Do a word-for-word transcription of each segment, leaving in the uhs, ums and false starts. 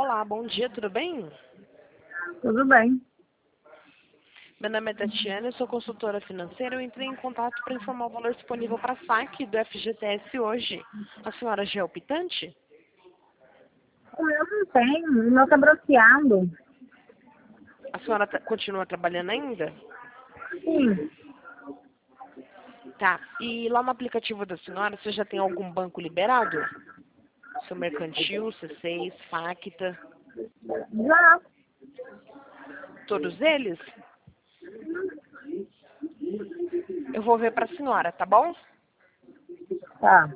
Olá, bom dia, tudo bem? Tudo bem. Meu nome é Tatiana, eu sou consultora financeira. Eu entrei em contato para informar o valor disponível para saque do F G T S hoje. A senhora já é optante? O meu não tem, o meu tá bloqueado. A senhora tá- continua trabalhando ainda? Sim, Tá. E lá no aplicativo da senhora, você já tem algum banco liberado? Seu Mercantil, C seis, Facta, já. todos eles? Eu vou ver para a senhora, tá bom? Tá.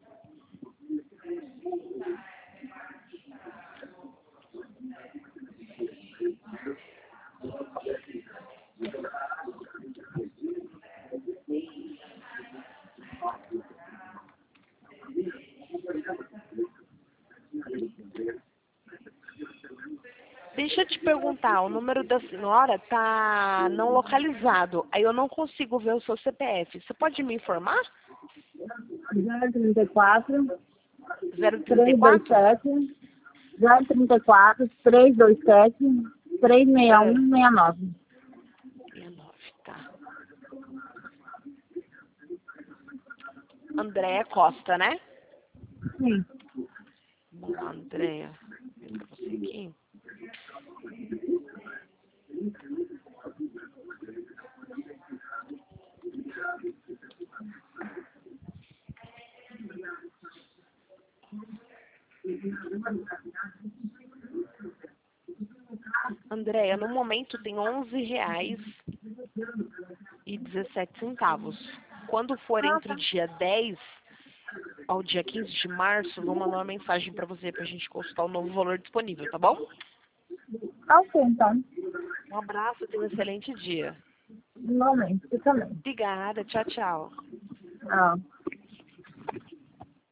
Deixa eu te perguntar, o número da senhora tá não localizado. Aí eu não consigo ver o seu C P F. Você pode me informar? zero trinta e quatro, zero trinta e trezentos e vinte e quatro? sete, zero trinta e quatro, trezentos e vinte e sete, trezentos e sessenta e um, Ah, sessenta e nove. sessenta e nove, tá. Andréia Costa, né? Sim. Vamos lá, Andréia. Ver pra você aqui. Andréia, no momento tem onze reais e dezessete centavos. Quando for Ah, entre o tá. dia dez ao dia quinze de março, vou mandar uma mensagem pra você pra gente consultar o novo valor disponível, tá bom? Tá ok, então. Um abraço, tenha um excelente dia. Igualmente, você também. Obrigada, tchau, tchau. Ah.